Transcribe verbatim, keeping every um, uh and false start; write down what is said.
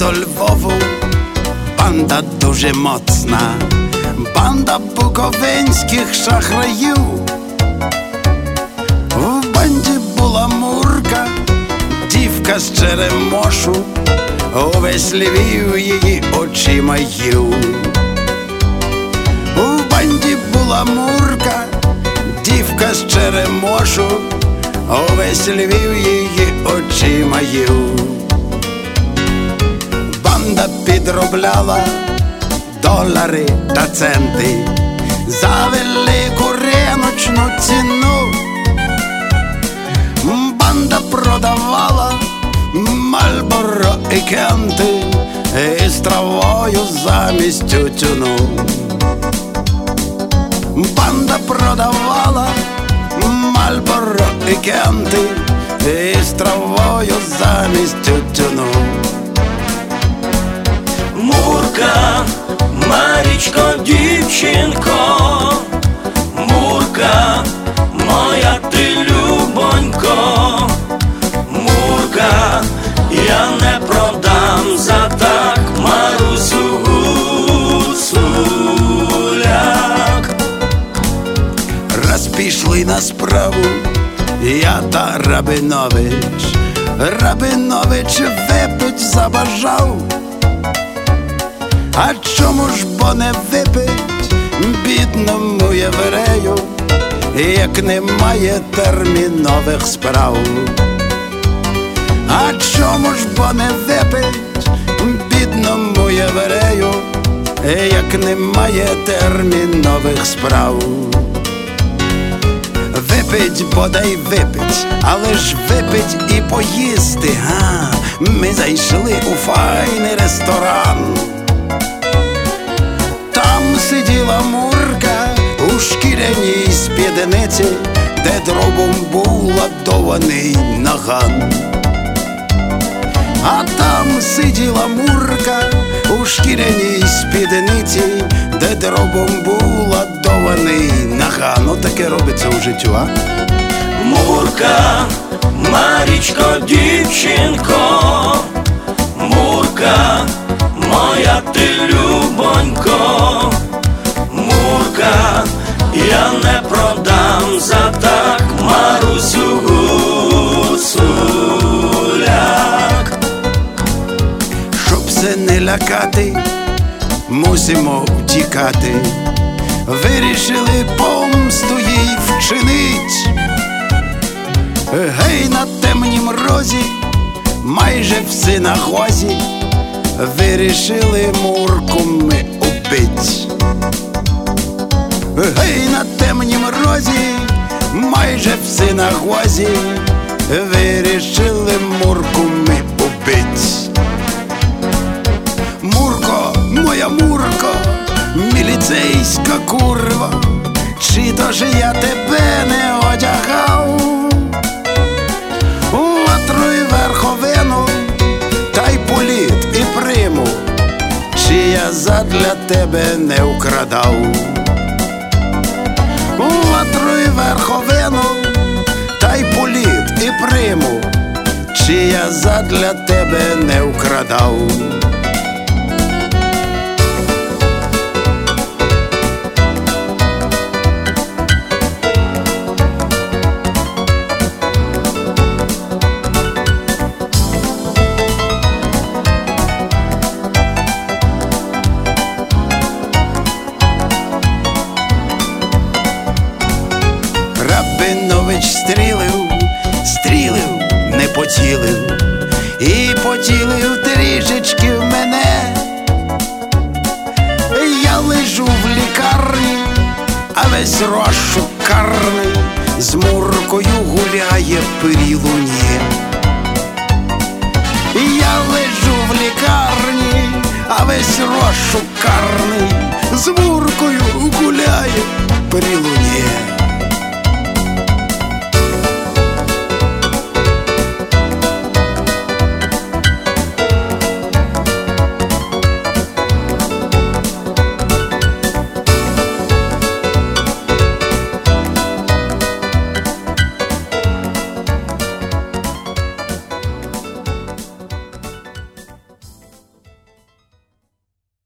до Львову, банда дуже моцна, банда буковинських шахраїв. В банді була Мурка, дівка з Черемошу, увесь Львів її очима їв. У банді була Мурка, дівка з Черемошу, увесь Львів її очима їв. Банда підробляла долари та центи за велику риночну ціну. Банда продавала Мальборо і Кенти із травою замість тютюну. Банда продавала Мальборо і Кенти із травою замість тютюну. Мурка, Марічко, дівчинко, Мурка, моя ти любонько, Мурка, я не продам за так Марусю Гуцуляк. Раз пішли на справу я та Рабинович, Рабинович випить забажав. А чому ж бо не випить бідному єврею, як немає термінових справ? А чому ж бо не випить бідному єврею, як немає термінових справ? Випить, бодай випить, але ж випить і поїсти, га? Ми зайшли у файний ресторан. Там сиділа Мурка у шкіряній спідниці, де дробом був ладований наган. А там сиділа Мурка у шкіряній спідниці, де дробом був ладований наган. Отаке робиться у життю, а? Мурка, Марічко, дівчинко, Мурка, моя ти любонько, Мурка, я не продам за так Марусю Гуцуляк. Щоб се не лякати, мусимо втікати. Вирішили помсту їй вчинить. Гей, на темнім розі, майже в синагозі, вирішили Мурку ми убить. Гей, на темнім розі, майже в синагозі, вирішили Мурку ми убить. Мурко, моя Мурко, міліцейська курва, чи то ж я тебе не одягав? Ватру й верховину, та й політ і приму, чи я задля тебе не вкрадав? Ватру й верховину, та й політ і приму, чи я задля тебе не вкрадав? Рабинович стрілив, стрілив, не поцілив, і поцілив трішечки в мене. Я лежу в лікарні, а весь розшук карний з Муркою гуляє перілу